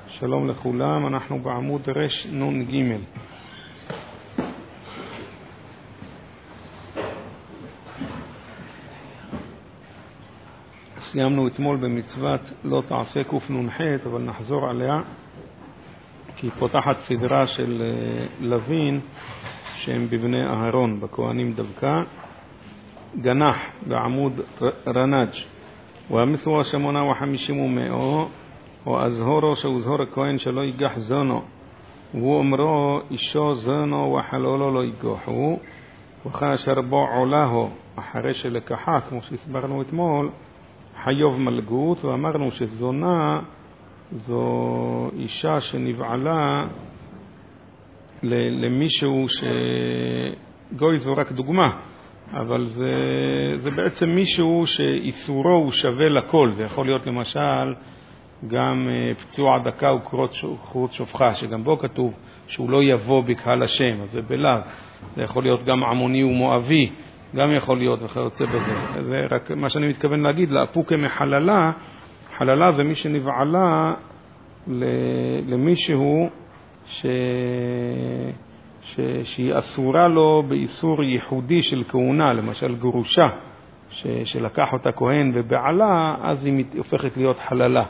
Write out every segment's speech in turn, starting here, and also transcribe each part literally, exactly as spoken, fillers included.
שלום לכולם, אנחנו בעמוד רש נון ג'. סיימנו אתמול במצוות לא תעשה קוף נון ח', אבל נחזור עליה כי היא פותחת סדרה של לווין שהם בבני אהרון, בכהנים דווקא. גנח בעמוד רנג' והמסורה שמונה וחמישים ומאו או הזהורו שהוזהור הכהן שלא ייגח זונו והוא אמרו אישו זונו וחלולו לא ייגחו וכאשר בו עולהו אחרי שלקחה, כמו שהסברנו אתמול, חיוב מלגות. ואמרנו שזונה זו אישה שנבעלה למישהו שגוי, זו רק דוגמה, אבל זה, זה בעצם מישהו שאיסורו הוא שווה לכל. זה יכול להיות למשל גם פצוע דקה וקרות שופחה, שגם בו כתוב שהוא לא יבוא בקהל השם, אז זה בלאו. זה יכול להיות גם עמוני ומואבי, גם יכול להיות וכיוצא בזה. זה רק מה שאני מתכוון להגיד, לאפוקה מחללה. חללה זה מי שנבעלה למישהו ש... ש... שהיא אסורה לו באיסור ייחודי של כהונה, למשל גרושה ש... שלקח אותה כהן ובעלה, אז היא הופכת להיות חללה.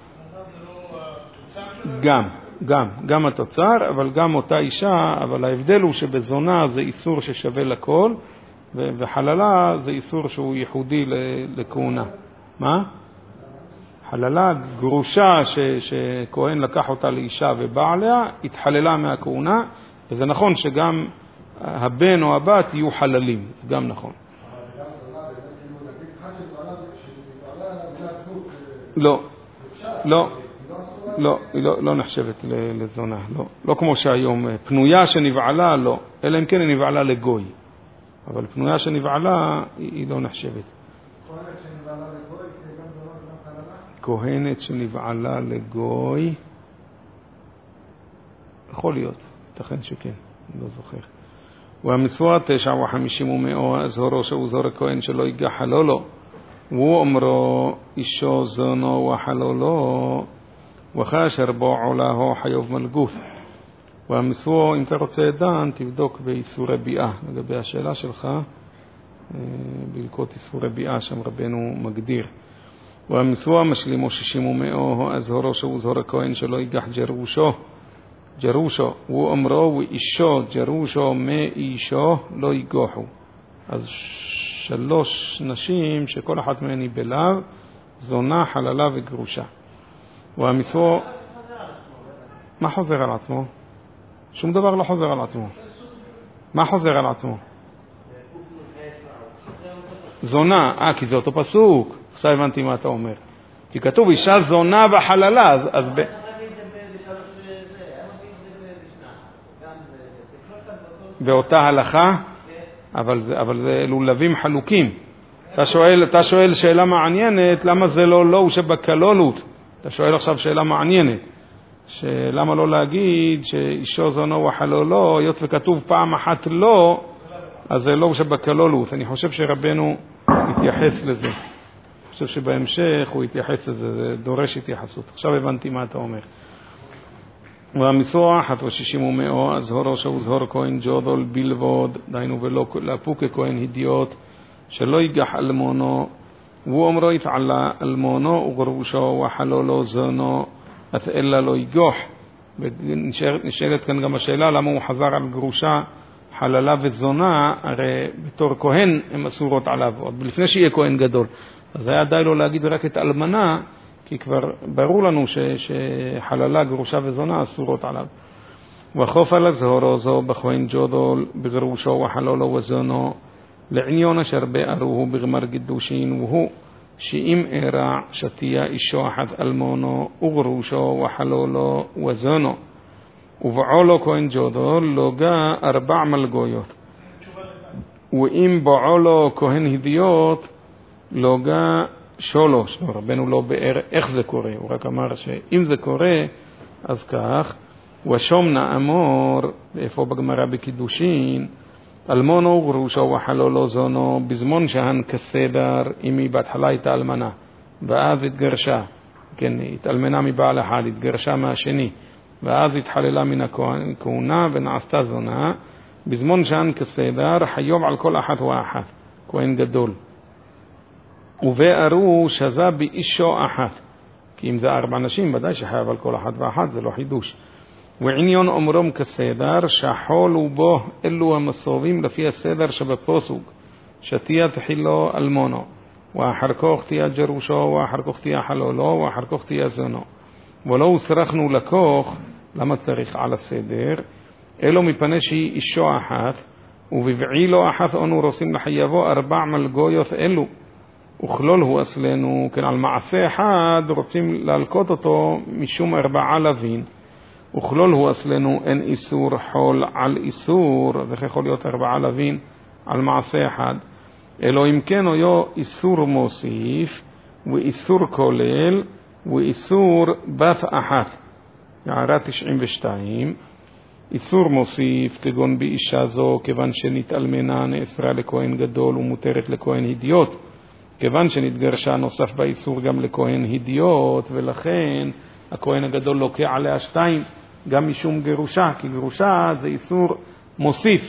גם, גם, גם התוצר, אבל גם אותה אישה, אבל ההבדל הוא שבזונה זה איסור ששווה לכל, וחללה זה איסור שהוא ייחודי לכהונה. מה? חללה, גרושה ש, שכהן לקח אותה לאישה ובעליה, התחללה מהכהונה, וזה נכון שגם הבן או הבת יהיו חללים, גם נכון. לא, לא, לא, היא לא, לא נחשבת לזונה, לא. לא כמו שהיום, פנויה שנבעלה, לא. אלא אם כן היא נבעלה לגוי. אבל פנויה שנבעלה היא לא נחשבת. כהנת שנבעלה לגוי, יכול להיות, תכן שכן, לא זוכר. והמסורה תשע וחמישים ומאו הזהורו שהוזהור הכהן שלא ייגח חלולו והוא אומרו אישו זונו וחלולו וכאשר בו עולהו חיוב מלגות. והמסורה, אם אתה רוצה דן, תבדוק באיסורי ביאה. לגבי השאלה שלך, בלקות איסורי ביאה שם רבנו מגדיר. והמסורה משלימו שישים ומאו הזהורו שהוזהור הכהן שלא ייגח ג'רושו ג'רושו הוא אומרו ואישו ג'רושו מאישו לא ייגחו. אז שלוש נשים שכל אחת מהן היא בלאו, זונה, חללה וגרושה. והמסורה, מה חוזר על עצמו? שום דבר לא חוזר על עצמו. מה חוזר על עצמו? זונה, אה, כי זה אותו פסוק. עכשיו הבנתי מה אתה אומר. כי כתוב אישה זונה וחללה, אז, אז ב... באותה הלכה, אבל זה, אבל זה אלו לווים חלוקים. אתה שואל, אתה שואל שאלה מעניינת, למה זה לא לא שבכלולות? אתה שואל עכשיו שאלה מעניינת. שלמה לא להגיד שאישו זונו וחלולו, היות וכתוב פעם אחת לא, אז זה לא שבכלולות. אני חושב שרבנו יתייחס לזה. אני חושב שבהמשך הוא יתייחס לזה, זה דורש התייחסות. עכשיו הבנתי מה אתה אומר. והמסורה אחת ושישים ומאו, הזהורו שהוזהור כהן ג'ודול בלבוד, דיינו ולא לאפוקה כהן הדיוט, שלא ייגח אלמונו, והוא אומרו יפעלה אלמונו וגרושו וחלולו זונו, אז אלא לא ייגוח. נשאלת כאן גם השאלה למה הוא חזר על גרושה, חללה וזונה, הרי בתור כהן הם אסורות עליו, עוד לפני שיהיה כהן גדול. אז היה די לו להגיד רק את אלמנה, כי כבר ברור לנו ש, שחללה, גרושה וזונה אסורות עליו. וחוף על הזהורו זו בכהן ג'ודול בגרושו וחלולו וזונו, לעניון אשר בארוהו בגמר גידושין, והוא שאם אירע שתיה אישו אחת אלמונו וגרושו וחלולו וזונו ובעולו כהן ג'ודול לוגה ארבע מלגויות, ואם בעולו כהן הדיוט לוגה שלוש. רבנו לא באר איך זה קורה, הוא רק אמר שאם זה קורה אז כך. ושום נאמור, איפה בגמרא בקידושין, אלמונו וגרושו וחלולו זונו, בזמון שהן כסדר, אם היא בהתחלה הייתה אלמנה ואז התגרשה כן, התאלמנה מבעל אחד, התגרשה מהשני, ואז התחללה מן הכהונה ונעשתה זונה, בזמון שאן כסדר, חיוב על כל אחת ואחת, כהן גדול. ובארו שזה באישו אחת, כי אם זה ארבע נשים, ודאי שחייב על כל אחת ואחת, זה לא חידוש. ועניון אומרום כסדר, שחול ובו אלו המסובים לפי הסדר שבפוסוק, שתהיה תחילו אלמונו, ואחר כך תהיה ג'רושו, ואחר כך תהיה חלולו, ואחר כך תהיה זונו. ולא הוסרחנו לקוח, למה צריך על הסדר? אלו מפני שהיא אישו אחת, ובבעילו אחת אנו רוצים לחייבו ארבע מלגויות אלו. וכלול הוא אצלנו, כן, על מעשה אחד רוצים להלקות אותו משום ארבעה לווין. וכלול הוא אצלנו אין איסור חול על איסור, זה יכול להיות ארבעה לווין על מעשה אחד. אלו אם כן היה איסור מוסיף, ואיסור כולל, ואיסור בת אחת. הערה תשעים ושתיים. איסור מוסיף כגון באישה זו, כיוון שנתאלמנה נאסרה לכהן גדול ומותרת לכהן הדיוט. כיוון שנתגרשה נוסף באיסור גם לכהן הדיוט, ולכן הכהן הגדול לוקח עליה שתיים, גם משום גירושה, כי גירושה זה איסור מוסיף.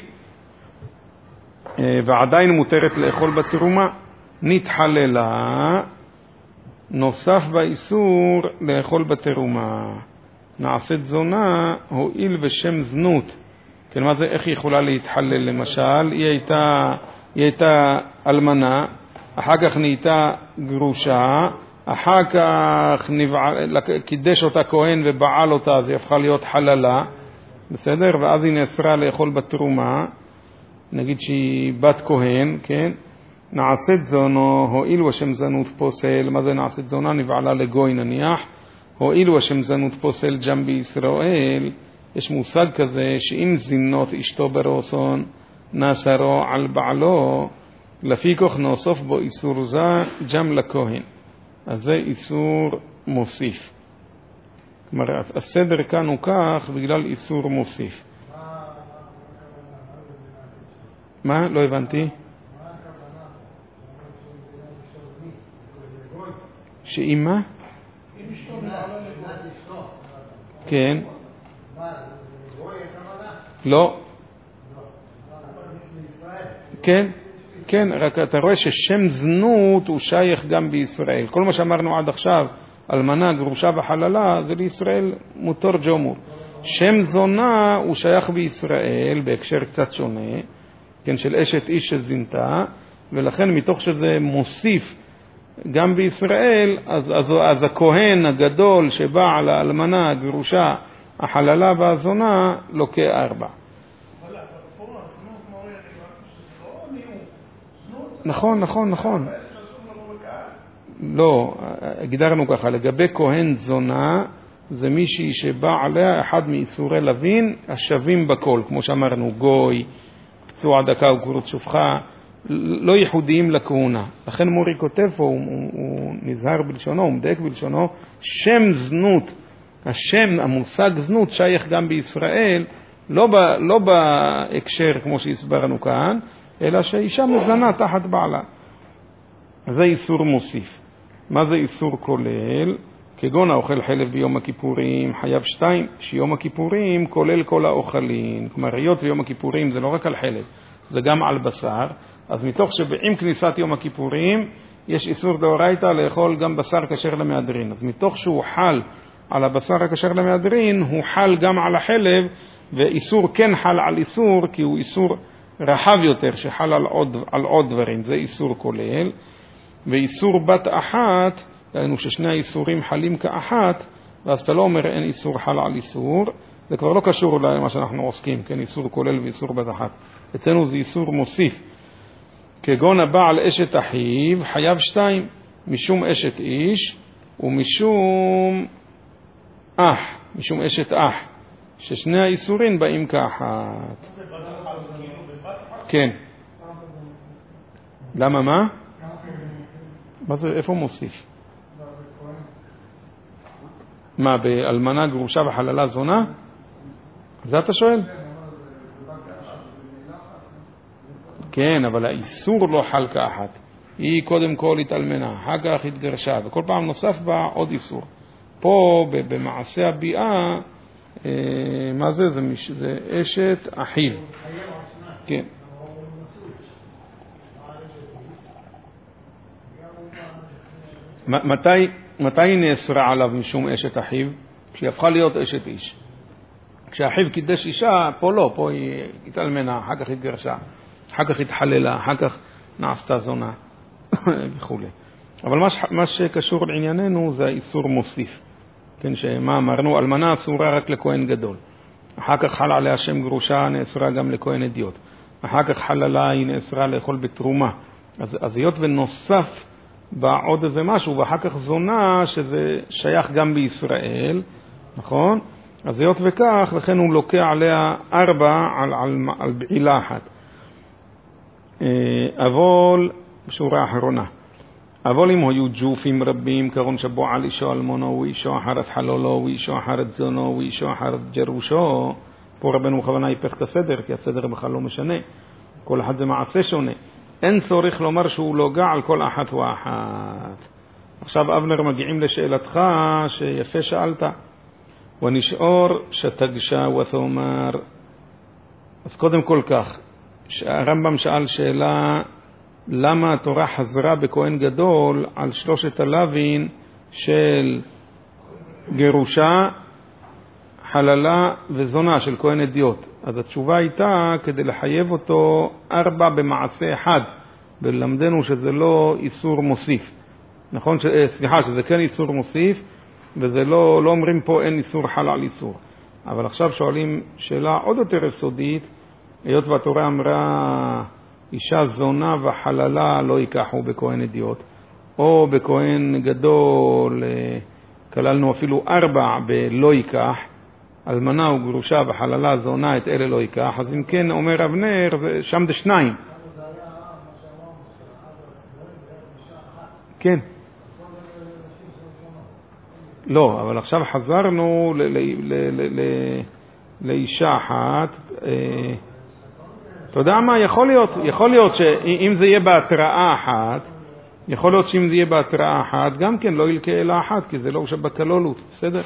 ועדיין מותרת לאכול בתרומה. נתחללה, נוסף באיסור לאכול בתרומה. נעשית זונה, הועיל בשם זנות. כן, מה זה, איך היא יכולה להתחלל? למשל, היא הייתה, היא הייתה אלמנה, אחר כך נהייתה גרושה, אחר כך נבעל, קידש אותה כהן ובעל אותה, אז היא הפכה להיות חללה, בסדר? ואז היא נאסרה לאכול בתרומה, נגיד שהיא בת כהן, כן? נעשית זונו, הועילו השם זנות פוסל. מה זה נעשית זונה? נבעלה לגוי נניח. הועילו השם זנות פוסל גם בישראל. יש מושג כזה שאם זינות אשתו ברוסון נאסרו על בעלו, לפי כך נוסף בו איסור זה גם לכהן. אז זה איסור מוסיף. כלומר, הסדר כאן הוא כך בגלל איסור מוסיף. מה? לא הבנתי. שאם מה? כן. לא. כן. כן, רק אתה רואה ששם זנות הוא שייך גם בישראל. כל מה שאמרנו עד עכשיו, אלמנה, גרושה וחללה, זה לישראל מותר ג'ומור. שם זונה הוא שייך בישראל בהקשר קצת שונה, כן, של אשת איש שזינתה, ולכן מתוך שזה מוסיף גם בישראל, אז, אז, אז הכהן הגדול שבא על האלמנה, הגרושה, החללה והזונה, לוקח ארבע. נכון, נכון, נכון. לא, הגדרנו ככה, לגבי כהן זונה, זה מישהי שבא עליה אחד מאיסורי לווין השווים בכל, כמו שאמרנו, גוי, פצוע דקה וקורות שופחה, לא ייחודיים לכהונה. לכן מורי כותב פה, הוא, הוא, הוא נזהר בלשונו, הוא מדייק בלשונו, שם זנות, השם, המושג זנות שייך גם בישראל, לא, ב, לא בהקשר כמו שהסברנו כאן, אלא שאישה מזנה תחת בעלה. זה איסור מוסיף. מה זה איסור כולל? כגון האוכל חלב ביום הכיפורים, חייב שתיים, שיום הכיפורים כולל כל האוכלים. כלומר, היות ויום הכיפורים זה לא רק על חלב, זה גם על בשר. אז מתוך שעם כניסת יום הכיפורים, יש איסור דאורייתא לאכול גם בשר כשר למהדרין. אז מתוך שהוא חל על הבשר הכשר למהדרין, הוא חל גם על החלב, ואיסור כן חל על איסור, כי הוא איסור רחב יותר שחל על עוד, על עוד דברים. זה איסור כולל. ואיסור בת אחת, דהיינו ששני האיסורים חלים כאחת, ואז אתה לא אומר אין איסור חל על איסור, זה כבר לא קשור למה שאנחנו עוסקים, כן, איסור כולל ואיסור בת אחת. אצלנו זה איסור מוסיף. כגון הבעל אשת אחיו, חייב שתיים, משום אשת איש ומשום אח, משום אשת אח, ששני האיסורים באים כאחת. כן. למה מה? מה זה, איפה מוסיף? מה, באלמנה גרושה וחללה זונה? זה אתה שואל? כן, אבל האיסור לא חל כאחת. היא קודם כל התאלמנה, אחר כך התגרשה, וכל פעם נוסף בה עוד איסור. פה במעשה הביאה, מה זה? זה, זה אשת אחיו. כן. מתי, מתי היא נאסרה עליו משום אשת אחיו? כשהיא הפכה להיות אשת איש. כשאחיו קידש אישה, פה לא, פה היא התאלמנה, אחר כך התגרשה, אחר כך התחללה, אחר כך נעשתה זונה וכו'. אבל מה, מה שקשור לענייננו זה האיסור מוסיף. כן, שמה אמרנו? אלמנה אסורה רק לכהן גדול. אחר כך חל עליה שם גרושה, נאסרה גם לכהן אדיוט. אחר כך חללה, היא נאסרה לאכול בתרומה. אז, אז היות ונוסף בעוד איזה משהו, ואחר כך זונה, שזה שייך גם בישראל, נכון? אז היות וכך, לכן הוא לוקח עליה ארבע על, על, על בעילה אחת. אבל, בשורה האחרונה, אבל אם היו ג'ופים רבים, כרון שבו על אישו אלמונו, ואישו אחרת חלולו, ואישו אחרת זונו, ואישו אחרת ג'רושו, פה רבנו בכוונה ייפך את הסדר, כי הסדר בכלל לא משנה. כל אחד זה מעשה שונה. אין צורך לומר שהוא לוגע על כל אחת ואחת. עכשיו אבנר מגיעים לשאלתך שיפה שאלת. ונשאר שתגשה ותאמר. אז קודם כל כך, הרמב"ם שאל שאלה, למה התורה חזרה בכהן גדול על שלושת הלווין של גירושה, חללה וזונה של כהן אדיוט? אז התשובה הייתה כדי לחייב אותו ארבע במעשה אחד, ולמדנו שזה לא איסור מוסיף. נכון? ש... סליחה, שזה כן איסור מוסיף, וזה לא, לא אומרים פה אין איסור חל על איסור. אבל עכשיו שואלים שאלה עוד יותר יסודית, היות והתורה אמרה אישה זונה וחללה לא ייקחו בכהן אדיוט, או בכהן גדול כללנו אפילו ארבע בלא ייקח, אלמנה וגרושה וחללה זונה את אלה לא ייקח. אז אם כן אומר אבנר, שם זה שניים. כן. לא, אבל עכשיו חזרנו לאישה אחת. אתה יודע מה? יכול להיות, יכול להיות שאם זה יהיה בהתראה אחת, יכול להיות שאם זה יהיה בהתראה אחת, גם כן לא ילכה אלא אחת, כי זה לא שבכלולות, בסדר?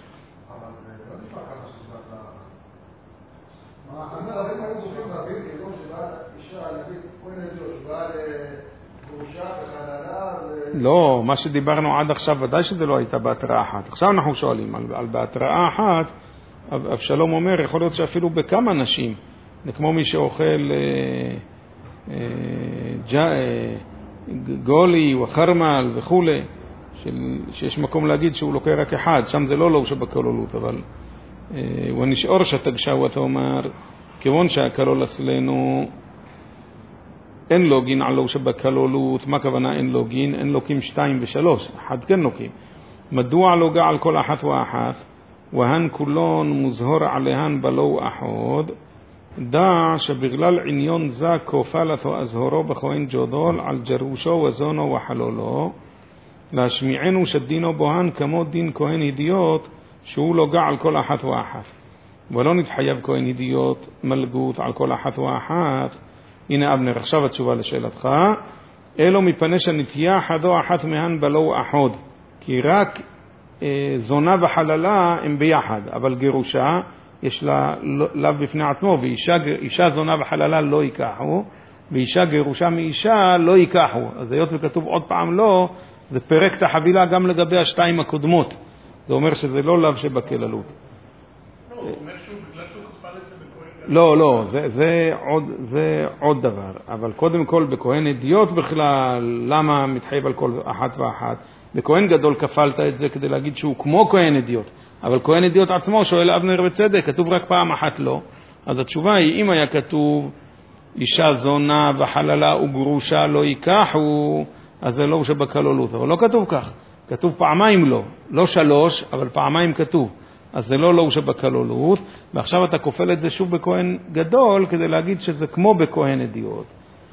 לא, מה שדיברנו עד עכשיו ודאי שזה לא הייתה בהתראה אחת. עכשיו אנחנו שואלים על, על בהתראה אחת. אבשלום אומר יכול להיות שאפילו בכמה נשים, זה כמו מי שאוכל אה, אה, ג'ה, אה, גולי וחרמל וכו', של, שיש מקום להגיד שהוא לוקח רק אחד, שם זה לא לא שבכלולות, אבל אה, ונשאר שתגשה ותאמר, כיוון שהכלול אצלנו אין לוגין על לא שבכלולות. מה הכוונה אין לוגין? אין לוקים שתיים ושלוש, אחד כן לוקים. מדוע לוגע על כל אחת ואחת? והן כולון מוזהור עליהן בלו אחוד, דע שבגלל עניון זה כופלתו הזהורו בכהן ג'ודול על ג'רושו וזונו וחלולו, להשמיענו שדינו בוהן כמו דין כהן הדיוט, שהוא לוגע על כל אחת ואחת. ולא נתחייב כהן הדיוט מלגות על כל אחת ואחת. הנה אבנר, עכשיו התשובה לשאלתך. אלו מפני שנטייה חדו אחת מהן בלו אחוד, כי רק אה, זונה וחללה הם ביחד, אבל גירושה יש לה לאו בפני עצמו, ואישה אישה זונה וחללה לא ייקחו, ואישה גירושה מאישה לא ייקחו. אז היות וכתוב עוד פעם לא, זה פרק את החבילה גם לגבי השתיים הקודמות. זה אומר שזה לא לאו שבכללות. לא, הוא אומר שהוא בגלל שהוא חפל את זה בכהן גדול. לא, לא, זה, זה, עוד, זה עוד דבר. אבל קודם כל בכהן אדיוט בכלל, למה מתחייב על כל אחת ואחת? בכהן גדול כפלת את זה כדי להגיד שהוא כמו כהן אדיוט. אבל כהן אדיוט עצמו, שואל אבנר בצדק, כתוב רק פעם אחת לא. אז התשובה היא, אם היה כתוב אישה זונה וחללה וגרושה לא ייקחו, אז זה לא שבכללות. אבל לא כתוב כך. כתוב פעמיים לא. לא שלוש, אבל פעמיים כתוב. אז זה לא לא שבכללות. ועכשיו אתה כופל את זה שוב בכהן גדול, כדי להגיד שזה כמו בכהן אדיוט.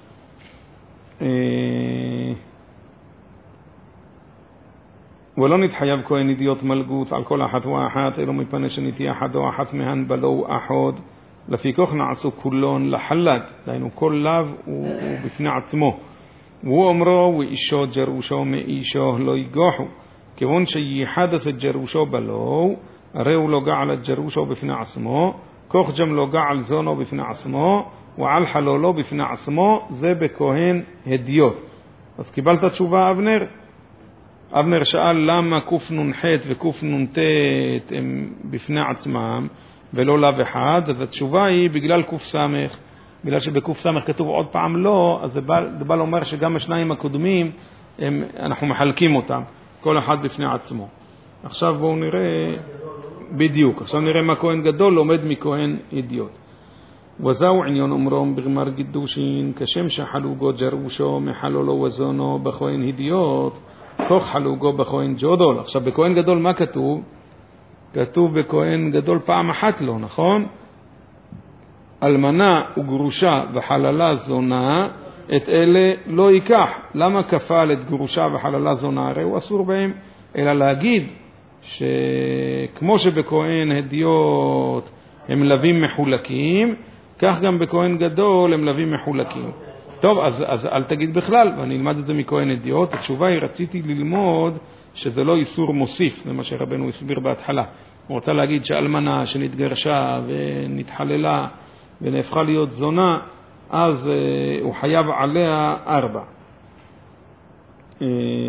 ולא נתחייב כהן אדיוט מלגות על כל אחת ואחת, אלו מפני שנטייה אחת או אחת מהן בלו אחוד, לפי כך נעשו כולון לחלג, דהיינו כל לאו הוא, הוא בפני עצמו. והוא אומרו, ואישו ג'רושו מאישו לא יגוחו, כיוון שייחדס את ג'רושו בלו, הרי הוא לא געל את ג'רושו בפני עצמו, כוך ג'ם לא געל זונו בפני עצמו, ועל חלולו בפני עצמו, זה בכהן הדיוט. אז קיבלת תשובה אבנר? אבנר שאל למה קוף נ"ח וקוף נ"ט הם בפני עצמם ולא לאו אחד, אז התשובה היא בגלל קוף סמך, בגלל שבקוף סמך כתוב עוד פעם לא, אז זה בא, זה בא לומר שגם השניים הקודמים הם, אנחנו מחלקים אותם, כל אחד בפני עצמו. עכשיו בואו נראה, בדיוק, עכשיו נראה מה כהן גדול לומד מכהן אידיוט. וזהו עניון אומרום בגמר גידושין, כשם שחלוגו ג'רושו מחלולו וזונו בכהן אידיוט, כוך חלוגו בכהן ג'ודול. עכשיו בכהן גדול מה כתוב? כתוב בכהן גדול פעם אחת לא, נכון? אלמנה וגרושה וחללה זונה, את אלה לא ייקח. למה כפל את גרושה וחללה זונה? הרי הוא אסור בהם, אלא להגיד שכמו שבכהן הדיוט הם לווים מחולקים, כך גם בכהן גדול הם לווים מחולקים. טוב, אז, אז אל תגיד בכלל, ואני אלמד את זה מכהן הדיוט. התשובה היא, רציתי ללמוד שזה לא איסור מוסיף, זה מה שרבנו הסביר בהתחלה. הוא רוצה להגיד שאלמנה שנתגרשה ונתחללה ונהפכה להיות זונה, אז uh, הוא חייב עליה ארבע. Uh,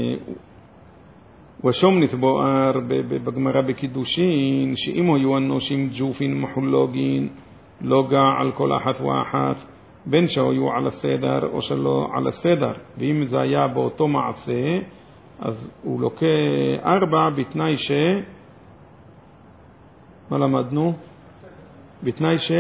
ושום נתבואר בגמרא בקידושין, שאם היו אנושים ג'ופין מחולוגין, לא גע על כל אחת ואחת, בין שהיו על הסדר או שלא על הסדר. ואם זה היה באותו מעשה, אז הוא לוקח ארבע בתנאי ש... מה למדנו? בתנאי ש...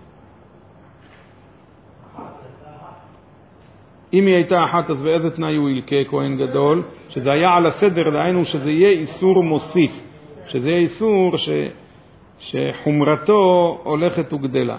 אם היא הייתה אחת, אז באיזה תנאי הוא ילקה כהן גדול? שזה היה על הסדר, דהיינו שזה יהיה איסור מוסיף, שזה יהיה איסור ש... שחומרתו הולכת וגדלה.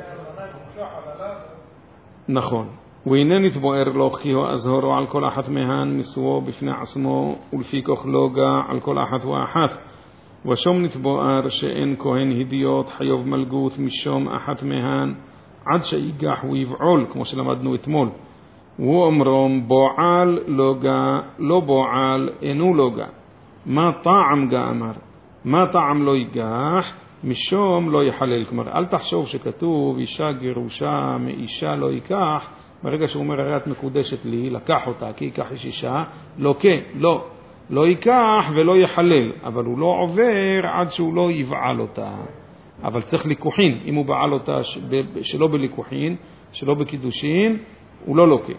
נכון. והנה נתבואר לו כי הוא אזהרו על כל אחת מהן מסוו בפני עצמו, ולפי כוח לא גע על כל אחת ואחת. ושום נתבואר שאין כהן הדיוט חיוב מלגות משום אחת מהן, עד שיגח ויבעול, כמו שלמדנו אתמול. הוא אומרום בועל לא גע, לא בועל אינו לא גע. מה טעם גע אמר? מה טעם לא יגח? משום לא יחלל. כלומר, אל תחשוב שכתוב אישה גירושה מאישה לא ייקח, ברגע שהוא אומר הרי את מקודשת לי, לקח אותה כי ייקח איש אישה, לא כן, לא. לא ייקח ולא יחלל, אבל הוא לא עובר עד שהוא לא יבעל אותה. אבל צריך ליקוחין, אם הוא בעל אותה שלא בליקוחין, שלא בקידושין, הוא לא לוקח.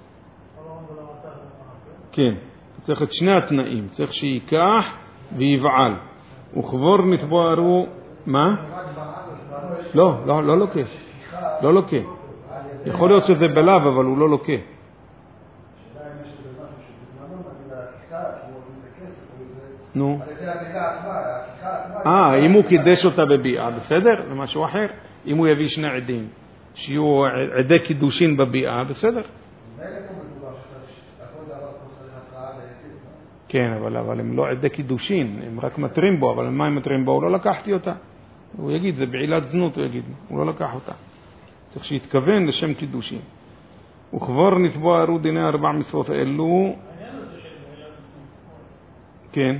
כן, צריך את שני התנאים, צריך שייקח ויבעל. וכבור נתבוארו, מה? לא, לא, לא לוקח. לא לוקח. יכול להיות שזה בלב, אבל הוא לא לוקח. נו. אה, אם הוא קידש אותה בביאה, בסדר? זה משהו אחר. אם הוא יביא שני עדים, שיהיו עדי קידושין בביאה, בסדר? כן, אבל, אבל הם לא עדי קידושין, הם רק מטרים בו, אבל מה הם מטרים בו? הוא לא לקחתי אותה. הוא יגיד, זה בעילת זנות, הוא יגיד, הוא לא לקח אותה. צריך שיתכוון לשם קידושין. וכבר נתבוארו דיני ארבע מצוות אלו. כן.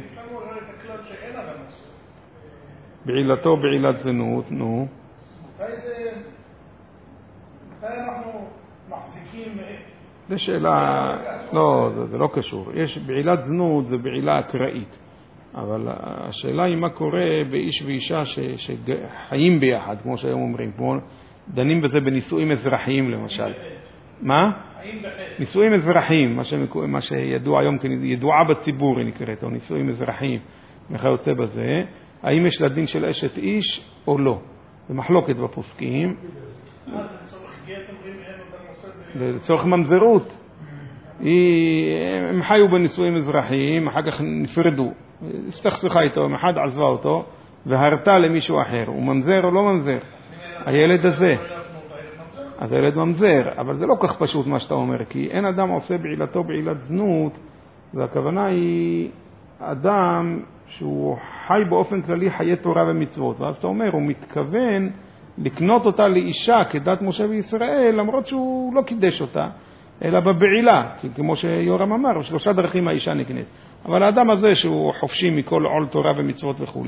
בעילתו בעילת זנות, נו. מתי זה... מתי אנחנו מחזיקים... זה שאלה... לא, זה, זה לא קשור. יש בעילת זנות, זה בעילה אקראית. אבל השאלה היא מה קורה באיש ואישה ש, שחיים ביחד, כמו שהיום אומרים. כמו דנים בזה בנישואים אזרחיים למשל. מה? נישואים אזרחיים, מה, שמקו... מה שידוע היום כידועה בציבור היא נקראת, או נישואים אזרחיים. איך יוצא בזה? האם יש לדין של אשת איש או לא? זה מחלוקת בפוסקים. מה זה לצורך גט אומרים אין אותם עושה? לצורך ממזרות. הם חיו בנישואים אזרחיים, אחר כך נפרדו. הסתכסכה איתו, אחד עזבה אותו, והרתה למישהו אחר. הוא ממזר או לא ממזר? הילד הזה. אז הילד ממזר, אבל זה לא כך פשוט מה שאתה אומר, כי אין אדם עושה בעילתו בעילת זנות, והכוונה היא אדם שהוא חי באופן כללי חיי תורה ומצוות, ואז אתה אומר, הוא מתכוון לקנות אותה לאישה כדת משה וישראל, למרות שהוא לא קידש אותה, אלא בבעילה, כי כמו שיורם אמר, שלושה דרכים האישה נקנית. אבל האדם הזה שהוא חופשי מכל עול תורה ומצוות וכו'.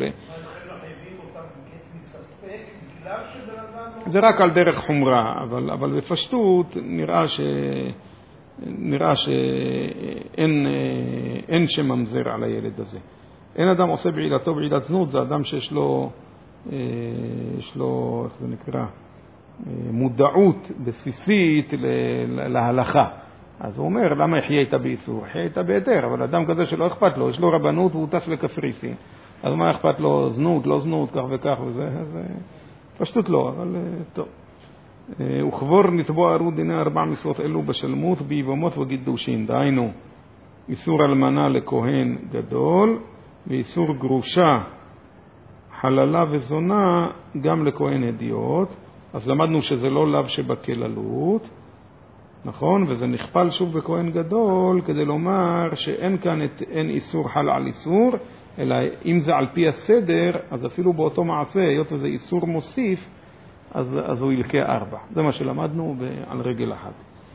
זה רק על דרך חומרה, אבל, אבל בפשטות נראה ש... נראה שאין אין שממזר על הילד הזה. אין אדם עושה בעילתו בעילת זנות, זה אדם שיש לו, יש לו, איך זה נקרא, מודעות בסיסית להלכה. אז הוא אומר, למה יחיה איתה באיסור? יחיה איתה בהיתר, אבל אדם כזה שלא אכפת לו, יש לו רבנות והוא טס לקפריסין. אז מה אכפת לו? זנות, לא זנות, כך וכך וזה, אז פשטות לא, אבל טוב. וכבור לתבוע ערו דיני ארבע משרות אלו בשלמות, ביבמות וגידושין. דהיינו, איסור אלמנה לכהן גדול, ואיסור גרושה, חללה וזונה גם לכהן הדיוט. אז למדנו שזה לא לאו שבכללות, נכון? וזה נכפל שוב בכהן גדול, כדי לומר שאין כאן את, אין איסור חל על איסור, אלא אם זה על פי הסדר, אז אפילו באותו מעשה, היות וזה איסור מוסיף, אז, אז הוא ילקה ארבע. זה מה שלמדנו על רגל אחת.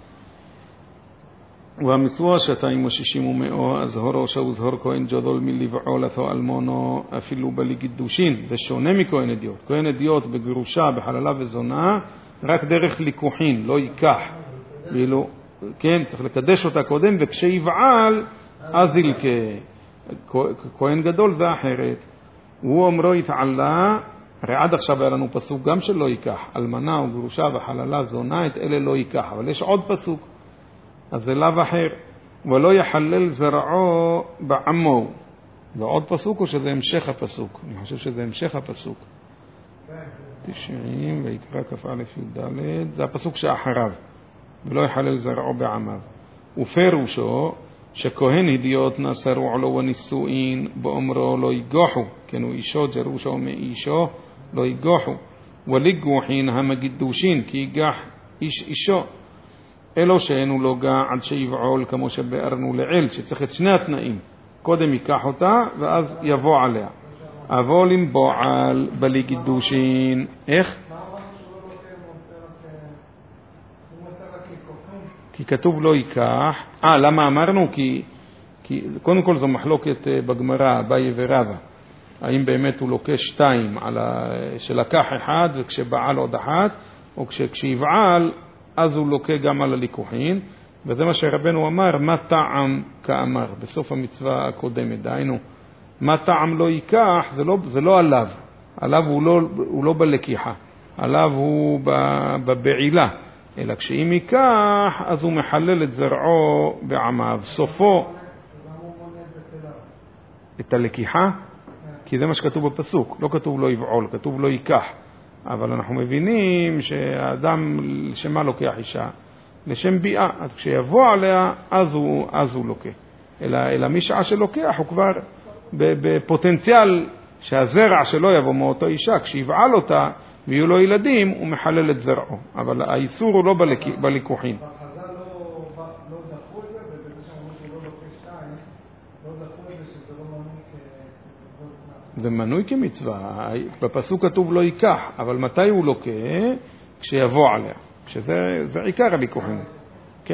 והמסוע שתיים ושישים ומאו, אז הורו שאו זהור כהן ג'דול מלבעו לתו אלמונו אפילו בלי גידושין. זה שונה מכהן אדיוט. כהן אדיוט בגרושה, בחללה וזונה, רק דרך ליקוחין, לא ייקח. ואילו, כן, צריך לקדש אותה קודם, וכשיבעל, אז ילקה. כהן גדול זה אחרת. הוא אומרו יתעלה, הרי עד עכשיו היה לנו פסוק גם שלא ייקח, אלמנה וגרושה וחללה זונה, את אלה לא ייקח, אבל יש עוד פסוק, אז זה לאו אחר. ולא יחלל זרעו בעמו. זה עוד פסוק או שזה המשך הפסוק? אני חושב שזה המשך הפסוק. תשעים ויקרא כ"א י"ד, זה הפסוק שאחריו. ולא יחלל זרעו בעמיו. ופירושו שכהן הדיוט נסרו עלו ונישואין באומרו לא יגוחו, כן הוא אישו ג'רושו מאישו לא יגוחו, ולגוחין המגידושין כי יגח איש אישו, אלו שאינו לא גע עד שיבעול, כמו שבארנו לעיל, שצריך את שני התנאים, קודם ייקח אותה ואז יבוא עליה. אבל אם בועל בלי גידושין, איך? כי כתוב לא ייקח. אה, למה אמרנו? כי, כי קודם כל זו מחלוקת בגמרא, אביי ורבא. האם באמת הוא לוקח שתיים על ה... שלקח אחד וכשבעל עוד אחת, או כשבעל אז הוא לוקח גם על הליקוחין. וזה מה שרבנו אמר, מה טעם כאמר, בסוף המצווה הקודמת. דהיינו, מה טעם לא ייקח, זה לא, זה לא עליו. עליו הוא לא, הוא לא בלקיחה. עליו הוא בבעילה. אלא כשאם ייקח, אז הוא מחלל את זרעו בעמיו. סופו את הלקיחה, כי זה מה שכתוב בפסוק. לא כתוב לא יבעול, כתוב לא ייקח. אבל אנחנו מבינים שהאדם לשמה לוקח אישה, לשם ביאה. אז כשיבוא עליה, אז הוא, אז הוא לוקח. אלא, אלא משעה שלוקח, הוא כבר בפוטנציאל שהזרע שלו יבוא מאותו אישה. כשיבעל אותה, ויהיו לו ילדים, הוא מחלל את זרעו. אבל האיסור הוא לא בליקוחין. בחז"ל לא דחו את זה, ובזה שאמרו שהוא לא לוקח שתיים, לא דחו את זה שזה לא מנוי כמצווה. זה מנוי כמצווה. בפסוק כתוב לא ייקח, אבל מתי הוא לוקח? כשיבוא עליה. כשזה זה עיקר הליקוחין. כן.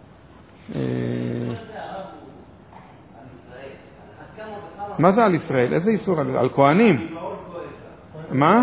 מה זה על ישראל? איזה איסור? על כהנים? מה?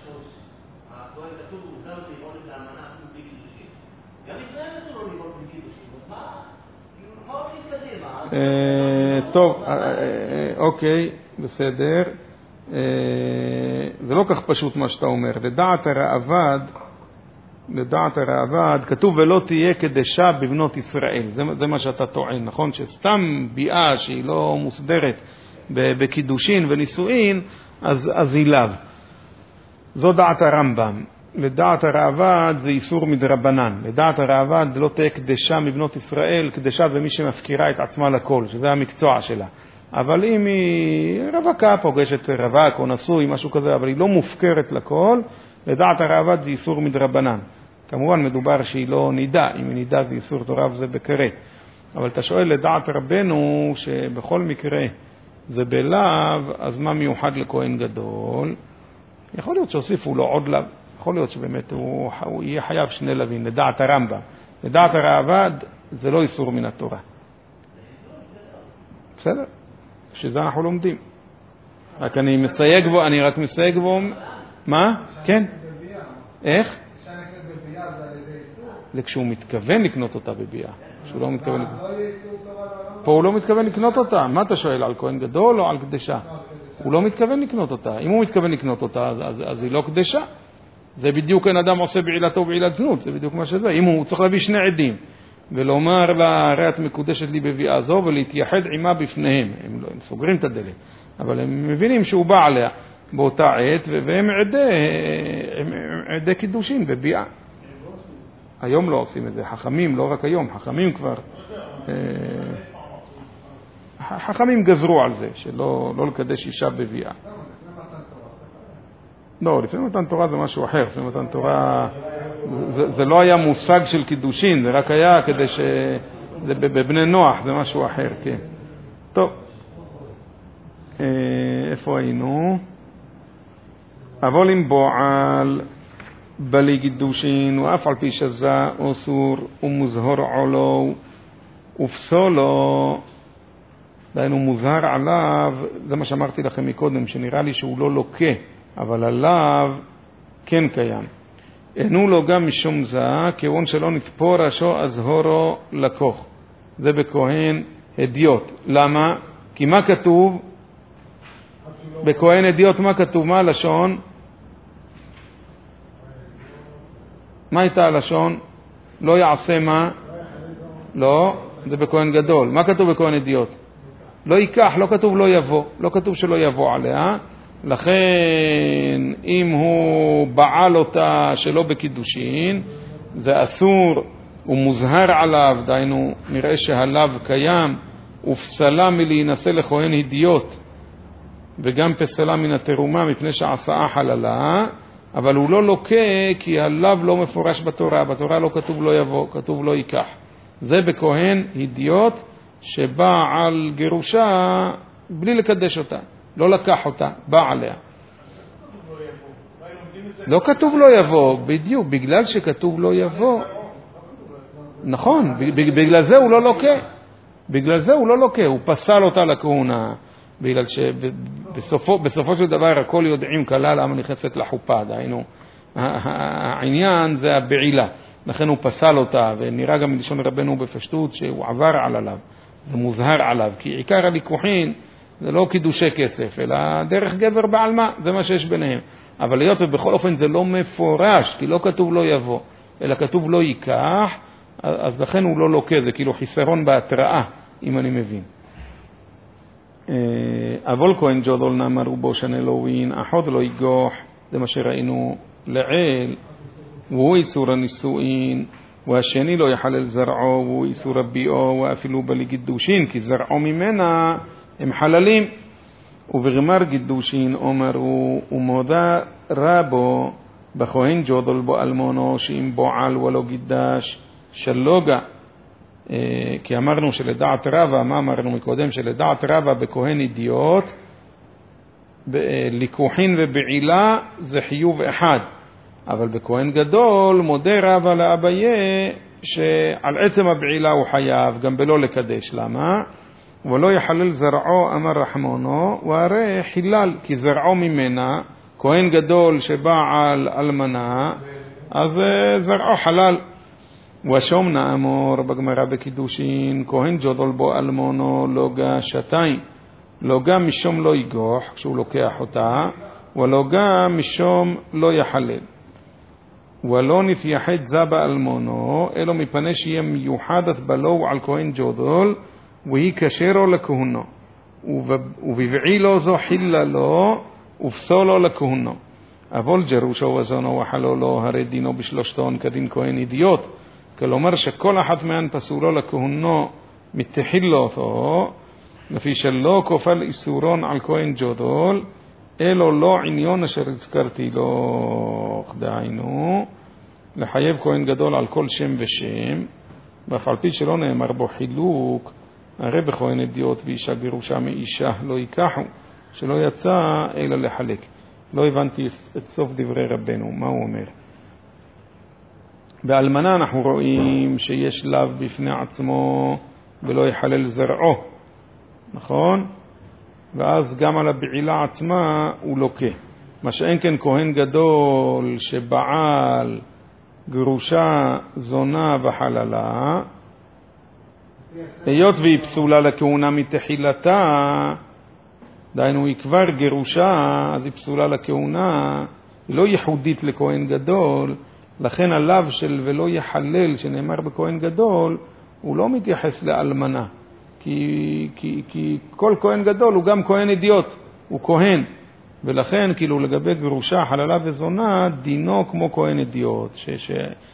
טוב, אוקיי, בסדר. זה לא כך פשוט מה שאתה אומר. לדעת הרעבד, לדעת הרעבד, כתוב ולא תהיה קדשה בבנות ישראל. זה, זה מה שאתה טוען, נכון? שסתם ביאה שהיא לא מוסדרת בקידושין ונישואין, אז, אז היא לאו. זו דעת הרמב"ם. לדעת הרעבד זה איסור מדרבנן. לדעת הרעבד לא תהיה קדשה מבנות ישראל. קדשה זה מי שמפקירה את עצמה לכל, שזה המקצוע שלה. אבל אם היא רווקה, פוגשת רווק או נשוי, משהו כזה, אבל היא לא מופקרת לכל, לדעת הרעבד זה איסור מדרבנן. כמובן מדובר שהיא לא נידה, אם היא נידה זה איסור תורה וזה בקרה. אבל אתה שואל לדעת רבנו שבכל מקרה זה בלאו, אז מה מיוחד לכהן גדול? יכול להיות שהוסיפו לו עוד לאו. יכול להיות שבאמת הוא, הוא יהיה חייב שני לווים, לדעת הרמב"ם. לדעת הרעבד זה לא איסור מן התורה. בסדר? שזה אנחנו לומדים. רק אני מסייג בו, אני רק מסייג בו, מה? כן? איך? זה כשהוא מתכוון לקנות אותה בביאה. כשהוא לא מתכוון לקנות. פה הוא לא מתכוון לקנות אותה. מה אתה שואל, על כהן גדול או על קדשה? הוא לא מתכוון לקנות אותה. אם הוא מתכוון לקנות אותה, אז, אז, אז היא לא קדשה. זה בדיוק אין אדם עושה בעילתו בעילת זנות. זה בדיוק מה שזה. אם הוא צריך להביא שני עדים, ולומר לה, הרי את מקודשת לי בביאה זו, ולהתייחד עמה בפניהם. הם, לא, הם סוגרים את הדלת. אבל הם מבינים שהוא בא עליה באותה עת, והם עדי, הם עדי קידושין בביאה. היום לא עושים את זה. חכמים, לא רק היום, חכמים כבר... חכמים גזרו על זה, שלא לא לקדש אישה בביאה. לא, לפני מתן תורה זה משהו אחר. לפני מתן תורה זה, זה לא היה מושג של קידושין, זה רק היה כדי ש... זה בבני נוח, זה משהו אחר, כן. טוב. איפה היינו? אבל אם בועל בלי קידושין, ואף על פי שזה אסור ומוזהר עולו ופסולו, דהיינו מוזהר עליו, זה מה שאמרתי לכם מקודם, שנראה לי שהוא לא לוקה, אבל עליו כן קיים. אינו לו גם משום זה, כיוון שלא נתפור ראשו הזהורו לקוך. זה בכהן הדיוט. למה? כי מה כתוב? בכהן הדיוט מה כתוב? מה הלשון? מה הייתה הלשון? לא יעשה מה? לא, זה בכהן גדול. מה כתוב בכהן הדיוט? לא ייקח, לא כתוב לא יבוא. לא כתוב שלא יבוא עליה. לכן אם הוא בעל אותה שלא בקידושין, זה אסור, הוא מוזהר עליו, דהיינו נראה שהלאו קיים, ופסלה מלהינשא לכהן הדיוט, וגם פסלה מן התרומה מפני שעשה חללה, אבל הוא לא לוקה כי הלאו לא מפורש בתורה, בתורה לא כתוב לא יבוא, כתוב לא ייקח. זה בכהן הדיוט שבא על גירושה בלי לקדש אותה, לא לקח אותה, בא עליה. לא כתוב לא יבוא, בדיוק, בגלל שכתוב לא יבוא. נכון, בגלל זה הוא לא לוקה. בגלל זה הוא לא לוקה, הוא פסל אותה לכהונה, בגלל שבסופו בסופו של דבר הכל יודעים כלל למה נכנסת לחופה, דהיינו, העניין זה הבעילה. לכן הוא פסל אותה, ונראה גם מלשון רבנו בפשטות שהוא עבר על עליו, זה מוזהר עליו, כי עיקר הליקוחין זה לא קידושי כסף, אלא דרך גבר בעלמה, זה מה שיש ביניהם. אבל להיות ובכל אופן זה לא מפורש, כי לא כתוב לא יבוא, אלא כתוב לא ייקח, אז לכן הוא לא לוקה, זה כאילו חיסרון בהתראה, אם אני מבין. אבל כהן ג'ודול נאמר ובו שנלווין, אחד לא יגוח, זה מה שראינו לעיל, והוא איסור הנישואין, והשני לא יחלל זרעו, והוא איסור הביאו, ואפילו בלי גידושין, כי זרעו ממנה הם חללים. ובגמר גידושין אומרו, ומודה רבו בכהן ג'ודול בו אלמונו, שאם בועל ולא גידש שלוגה. כי אמרנו שלדעת רבא, מה אמרנו מקודם? שלדעת רבא בכהן אידיוט, ליקוחין ובעילה זה חיוב אחד. אבל בכהן גדול מודה רבא לאביי שעל עצם הבעילה הוא חייב, גם בלא לקדש. למה? ולא יחלל זרעו, אמר רחמונו, והרי חילל, כי זרעו ממנה, כהן גדול שבא על אלמנה, אז זרעו חלל. ושום נאמור בגמרא בקידושין, כהן ג'ודול בו אלמונו לוגה שתיים, לוגה משום לא יגוח, כשהוא לוקח אותה, ולוגה משום לא יחלל. ולא נתייחד זה באלמונו, אלו מפני שיהיה מיוחדת בלו על כהן ג'ודול, והיא כשרו לכהונו, ובבעילו זו חילה לו, ופסולו לכהונו. אבל ג'רושו וזונו וחלולו, הרי דינו בשלושתון כדין כהן אידיוט, כלומר שכל אחת מהן פסולו לכהונו מתחיל אותו, לפי שלא כופל איסורון על כהן ג'ודול, אלו לא עניון אשר הזכרתי לו, דהיינו, לחייב כהן גדול על כל שם ושם, ואף על פי שלא נאמר בו חילוק, הרי בכהן אידיוט ואישה גירושה מאישה לא ייקחו, שלא יצא אלא לחלק. לא הבנתי את סוף דברי רבנו, מה הוא אומר? באלמנה אנחנו רואים שיש לאו בפני עצמו ולא יחלל זרעו, נכון? ואז גם על הבעילה עצמה הוא לוקה. מה שאין כן כהן גדול שבעל גרושה, זונה וחללה, היות והיא פסולה לכהונה מתחילתה, דהיינו היא כבר גרושה, אז היא פסולה לכהונה, היא לא ייחודית לכהן גדול, לכן הלאו של ולא יחלל שנאמר בכהן גדול, הוא לא מתייחס לאלמנה, כי, כי, כי כל כהן גדול הוא גם כהן אידיוט, הוא כהן, ולכן כאילו לגבי גרושה, חללה וזונה, דינו כמו כהן אידיוט, ש, ש,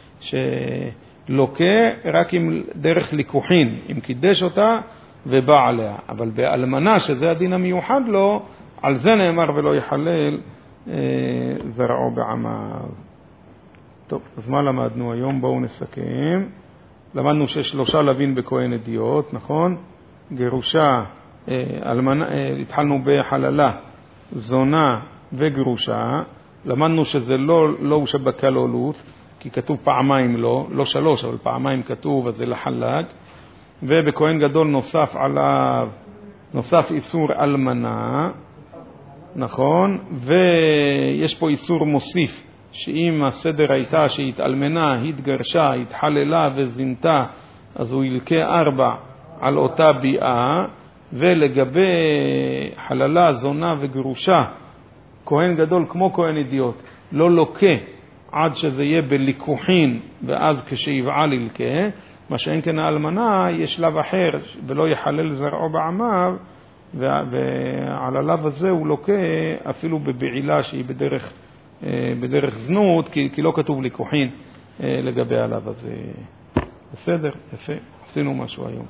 שלוקה רק עם דרך ליקוחין, אם קידש אותה ובא עליה, אבל באלמנה שזה הדין המיוחד לו, על זה נאמר ולא יחלל אה, זרעו בעמיו. טוב, אז מה למדנו היום? בואו נסכם. למדנו ששלושה לווין בכהן אידיוט, נכון? גרושה, אה, אלמנה, אה, התחלנו בחללה, זונה וגרושה. למדנו שזה לא, לא שבכלולות, כי כתוב פעמיים לא, לא שלוש, אבל פעמיים כתוב, אז זה לחלק. ובכהן גדול נוסף עליו, נוסף איסור אלמנה, נכון? ויש פה איסור מוסיף, שאם הסדר הייתה שהתאלמנה, התגרשה, התחללה וזינתה, אז הוא ילקה ארבע על אותה ביאה, ולגבי חללה, זונה וגרושה, כהן גדול כמו כהן אידיוט, לא לוקה עד שזה יהיה בליקוחין, ואז כשיבעל ילקה, מה שאין כן האלמנה, יש שלב אחר, ולא יחלל זרעו בעמיו, ועל הלאו הזה הוא לוקה אפילו בבעילה שהיא בדרך, בדרך זנות, כי, כי לא כתוב ליקוחין לגבי הלאו הזה. בסדר, יפה, עשינו משהו היום.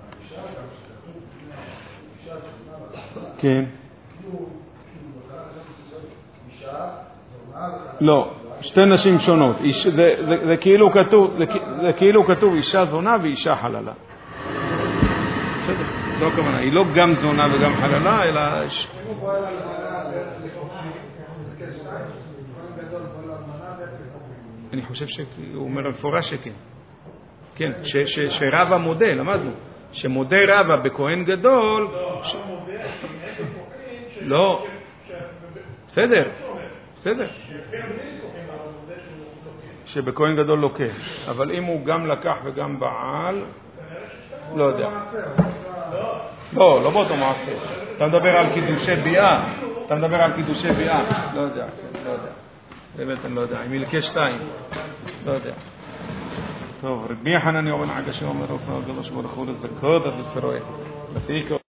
כן. לא, שתי נשים שונות. איש, זה, זה, זה, כאילו כתוב, זה, זה כאילו כתוב אישה זונה ואישה חללה. בסדר, לא הכוונה, היא לא גם זונה וגם חללה, אלא... אני חושב שהוא אומר מפורש שכן. כן, ש, ש, שרבא מודה, למדנו. שמודה רבא בכהן גדול... ש... לא, בסדר, בסדר. שבכהן גדול לוקה, אבל אם הוא גם לקח וגם בעל, לא יודע. לא, לא באותו מעשה. אתה מדבר על קידושי ביאה, אתה מדבר על קידושי ביאה, לא יודע, לא יודע. באמת אני לא יודע, אם ילקה שתיים, לא יודע. טוב, רבי חנניה בן עקשיא אומר, רצון הקדוש ברוך הוא לזכות את ישראל.